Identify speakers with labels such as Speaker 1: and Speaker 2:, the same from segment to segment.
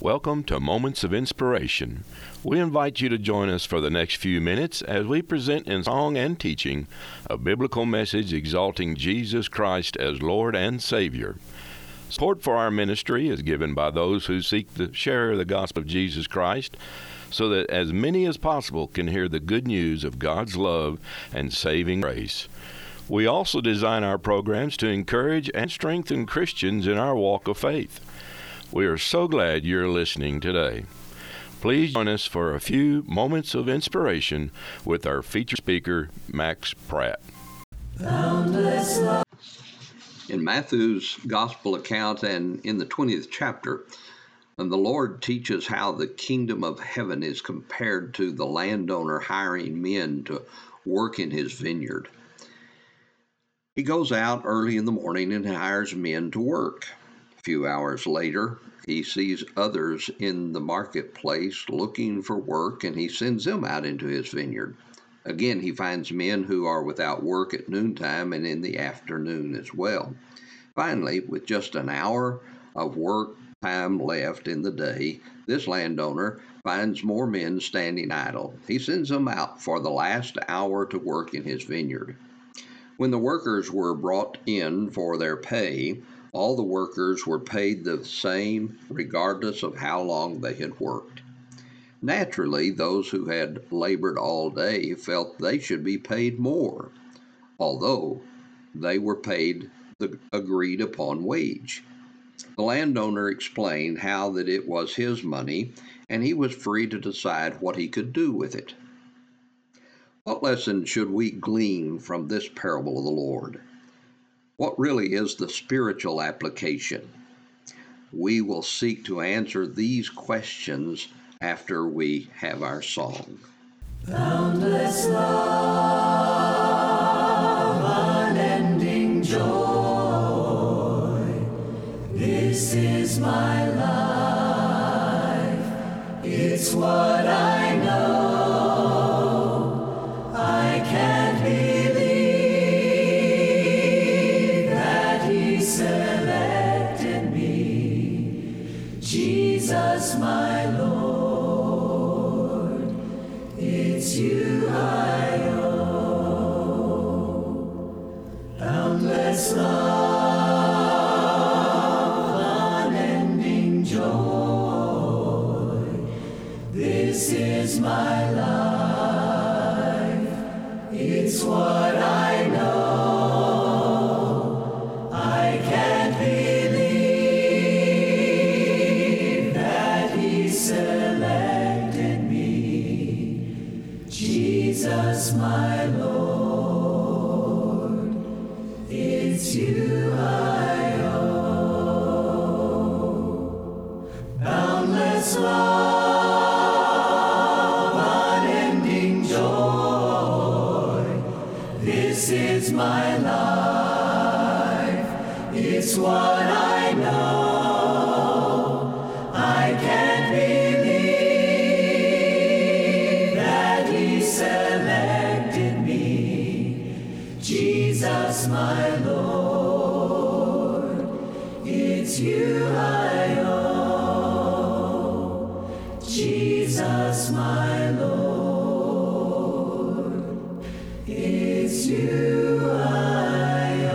Speaker 1: Welcome to Moments of Inspiration. We invite you to join us for the next few minutes as we present in song and teaching a biblical message exalting Jesus Christ as Lord and Savior. Support for our ministry is given by those who seek to share the gospel of Jesus Christ so that as many as possible can hear the good news of God's love and saving grace. We also design our programs to encourage and strengthen Christians in our walk of faith. We are so glad you're listening today. Please join us for a few moments of inspiration with our featured speaker, Max Pratt.
Speaker 2: In Matthew's Gospel account and in the 20th chapter, the Lord teaches how the kingdom of heaven is compared to the landowner hiring men to work in his vineyard. He goes out early in the morning and hires men to work. A few hours later, he sees others in the marketplace looking for work, and he sends them out into his vineyard. Again, he finds men who are without work at noontime and in the afternoon as well. Finally, with just an hour of work time left in the day, this landowner finds more men standing idle. He sends them out for the last hour to work in his vineyard. When the workers were brought in for their pay, all the workers were paid the same regardless of how long they had worked. Naturally, those who had labored all day felt they should be paid more, although they were paid the agreed upon wage. The landowner explained how that it was his money and he was free to decide what he could do with it. What lesson should we glean from this parable of the Lord? What really is the spiritual application? We will seek to answer these questions after we have our song.
Speaker 3: Boundless love, unending joy, this is my life, it's what I know. I can't believe that He selected me, Jesus my Lord, it's You I owe. Boundless love, unending joy, this is my life, it's what I know. I can't believe that He selected me, Jesus my Lord, it's You I owe. Boundless love, unending joy, this is my life, it's what I know. I can't believe that He selected me, Jesus my Lord, it's You I owe, Jesus my Lord, it's You I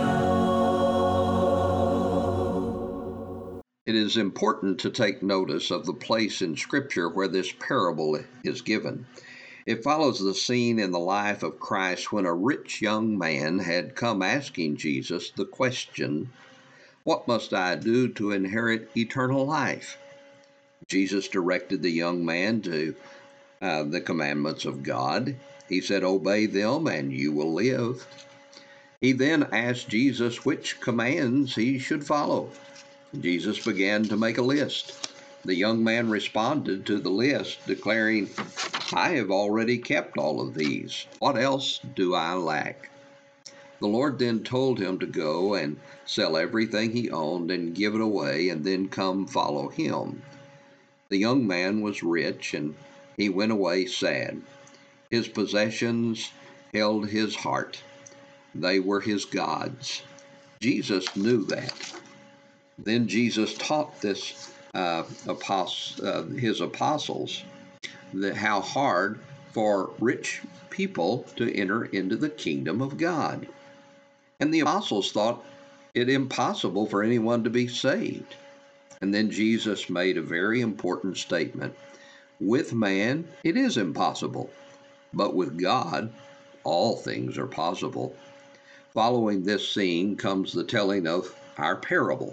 Speaker 3: owe.
Speaker 2: It is important to take notice of the place in Scripture where this parable is given. It follows the scene in the life of Christ when a rich young man had come asking Jesus the question, "What must I do to inherit eternal life?" Jesus directed the young man to the commandments of God. He said, "Obey them and you will live." He then asked Jesus which commands he should follow. Jesus began to make a list. The young man responded to the list, declaring, "I have already kept all of these. What else do I lack?" The Lord then told him to go and sell everything he owned and give it away, and then come follow him. The young man was rich, and he went away sad. His possessions held his heart. They were his gods. Jesus knew that. Then Jesus taught this his apostles how hard for rich people to enter into the kingdom of God. And the apostles thought it impossible for anyone to be saved. And then Jesus made a very important statement. With man, it is impossible, but with God, all things are possible. Following this scene comes the telling of our parable.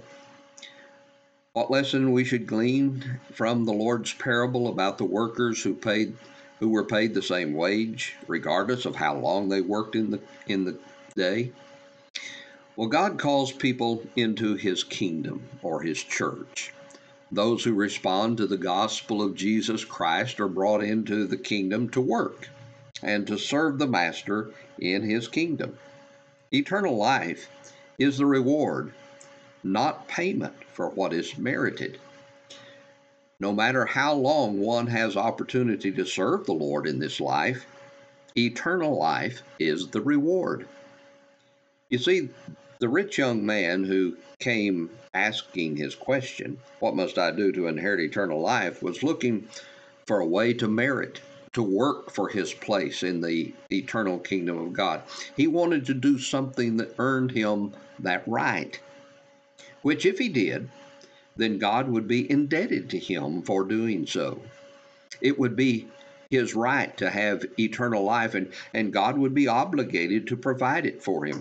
Speaker 2: What lesson we should glean from the Lord's parable about the workers who were paid the same wage, regardless of how long they worked in the day? Well, God calls people into his kingdom or his church. Those who respond to the gospel of Jesus Christ are brought into the kingdom to work and to serve the master in his kingdom. Eternal life is the reward, not payment for what is merited. No matter how long one has opportunity to serve the Lord in this life, eternal life is the reward. You see, the rich young man who came asking his question, "What must I do to inherit eternal life?" was looking for a way to merit, to work for his place in the eternal kingdom of God. He wanted to do something that earned him that right, which if he did, then God would be indebted to him for doing so. It would be his right to have eternal life, and God would be obligated to provide it for him.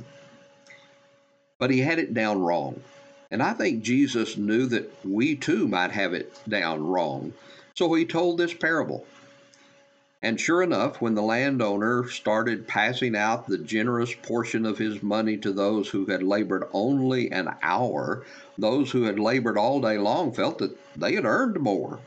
Speaker 2: But he had it down wrong. And I think Jesus knew that we too might have it down wrong. So he told this parable. And sure enough, when the landowner started passing out the generous portion of his money to those who had labored only an hour, those who had labored all day long felt that they had earned more.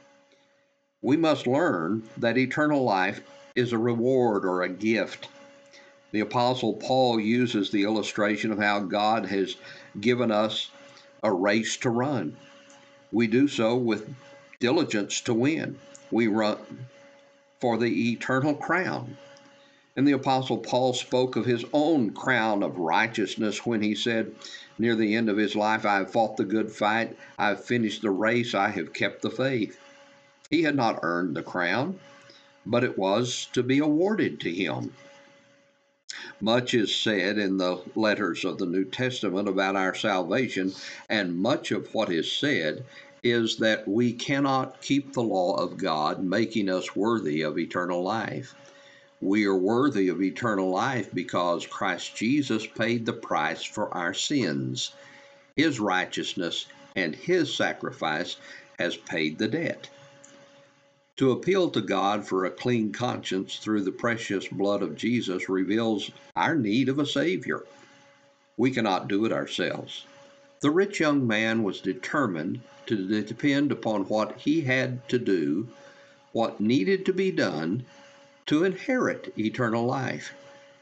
Speaker 2: We must learn that eternal life is a reward or a gift. The Apostle Paul uses the illustration of how God has given us a race to run. We do so with diligence to win. We run for the eternal crown. And the Apostle Paul spoke of his own crown of righteousness when he said, near the end of his life, "I have fought the good fight, I have finished the race, I have kept the faith." He had not earned the crown, but it was to be awarded to him. Much is said in the letters of the New Testament about our salvation, and much of what is said is that we cannot keep the law of God, making us worthy of eternal life. We are worthy of eternal life because Christ Jesus paid the price for our sins. His righteousness and his sacrifice has paid the debt. To appeal to God for a clean conscience through the precious blood of Jesus reveals our need of a Savior. We cannot do it ourselves. The rich young man was determined to depend upon what he had to do, what needed to be done to inherit eternal life.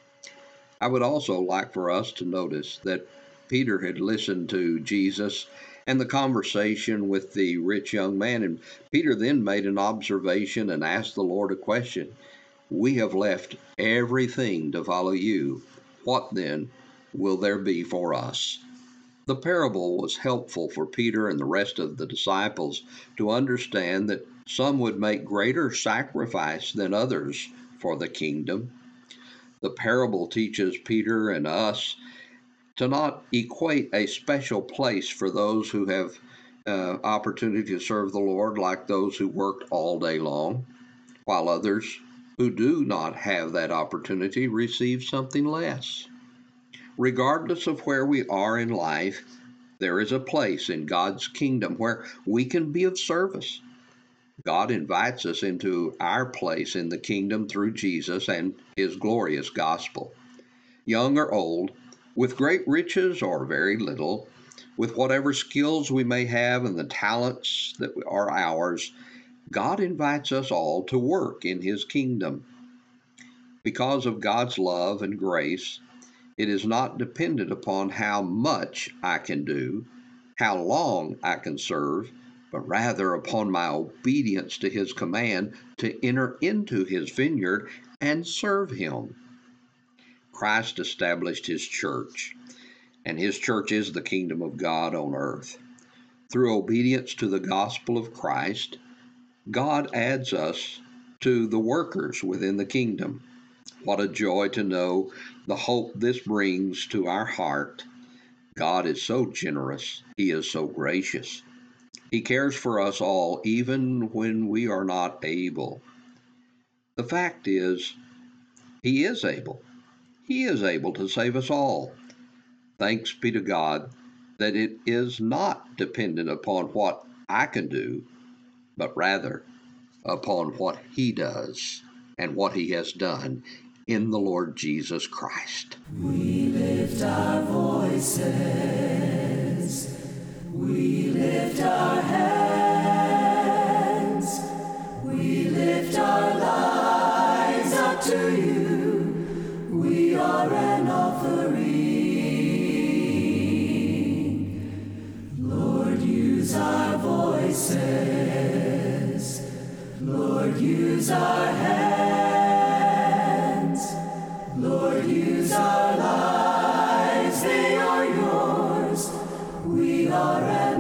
Speaker 2: I would also like for us to notice that Peter had listened to Jesus and the conversation with the rich young man, and Peter then made an observation and asked the Lord a question. "We have left everything to follow you. What then will there be for us?" The parable was helpful for Peter and the rest of the disciples to understand that some would make greater sacrifice than others for the kingdom. The parable teaches Peter and us to not equate a special place for those who have opportunity to serve the Lord like those who worked all day long, while others who do not have that opportunity receive something less. Regardless of where we are in life, there is a place in God's kingdom where we can be of service. God invites us into our place in the kingdom through Jesus and his glorious gospel. Young or old, with great riches or very little, with whatever skills we may have and the talents that are ours, God invites us all to work in his kingdom. Because of God's love and grace, it is not dependent upon how much I can do, how long I can serve, but rather upon my obedience to his command to enter into his vineyard and serve him. Christ established his church, and his church is the kingdom of God on earth. Through obedience to the gospel of Christ, God adds us to the workers within the kingdom. What a joy to know the hope this brings to our heart. God is so generous. He is so gracious. He cares for us all, even when we are not able. The fact is, He is able. He is able to save us all. Thanks be to God that it is not dependent upon what I can do, but rather upon what He does and what He has done in the Lord Jesus Christ.
Speaker 3: We lift our voices, we lift our hands, we lift our lives up to you. We are an offering. Lord, use our voices. Lord, use our hands. Lord, use our lives. They are yours. We are an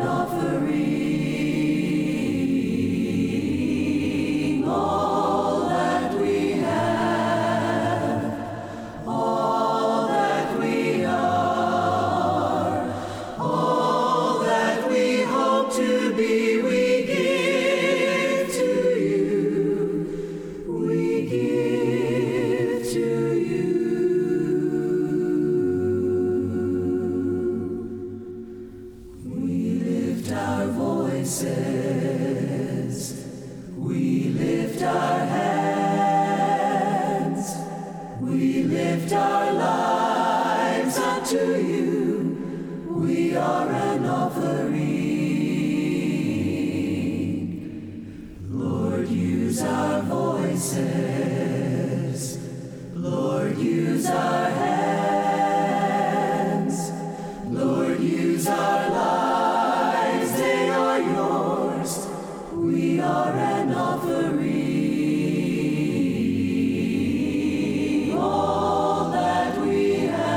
Speaker 3: offering. All that we have, all that we are, all that we hope to be, we give to you. We give to you. We lift our voices. We lift our hands. We lift our lives up to you. We are an offering. Lord, use our voices. Lord, use our hands. Lord, use our lives. They are yours. We are an offering. All that we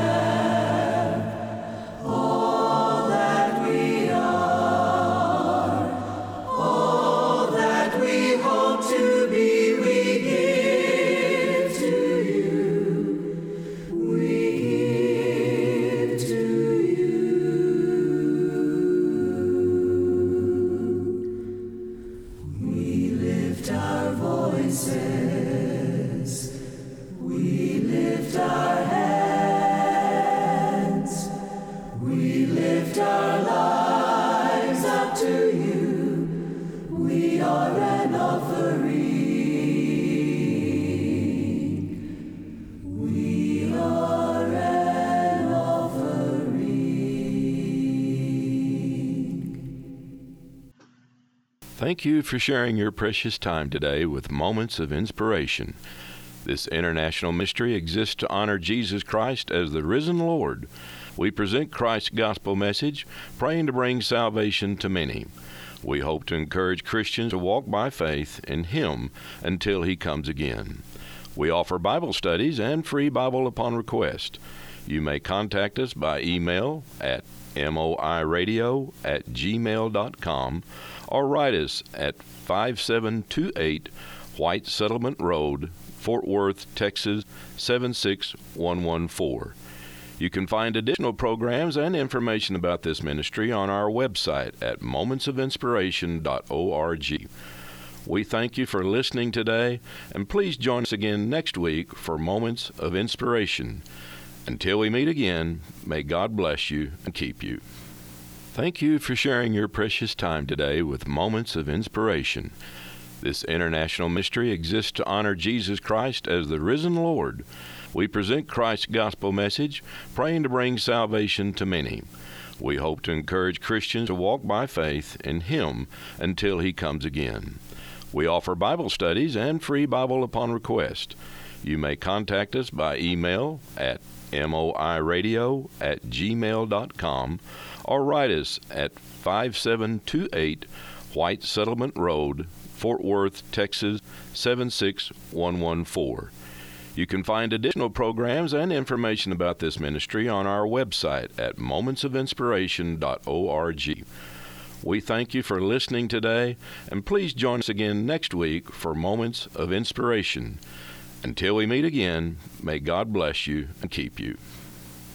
Speaker 3: have, all that we are, all that we hope to be, we give to you. We give to you. We lift our voices. We lift our hands. We lift our lives up to you. We are an offering. We are an offering.
Speaker 1: Thank you for sharing your precious time today with Moments of Inspiration. This international ministry exists to honor Jesus Christ as the risen Lord. We present Christ's gospel message, praying to bring salvation to many. We hope to encourage Christians to walk by faith in Him until He comes again. We offer Bible studies and free Bible upon request. You may contact us by email at moiradio@gmail.com or write us at 5728 White Settlement Road, Fort Worth, Texas 76114. You can find additional programs and information about this ministry on our website at momentsofinspiration.org. We thank you for listening today, and please join us again next week for Moments of Inspiration. Until we meet again, may God bless you and keep you. Thank you for sharing your precious time today with Moments of Inspiration. This international ministry exists to honor Jesus Christ as the risen Lord. We present Christ's gospel message, praying to bring salvation to many. We hope to encourage Christians to walk by faith in Him until He comes again. We offer Bible studies and free Bible upon request. You may contact us by email at moiradio@gmail.com or write us at 5728 White Settlement Road, Fort Worth, Texas 76114. You can find additional programs and information about this ministry on our website at momentsofinspiration.org. We thank you for listening today, and please join us again next week for Moments of Inspiration. Until we meet again, may God bless you and keep you.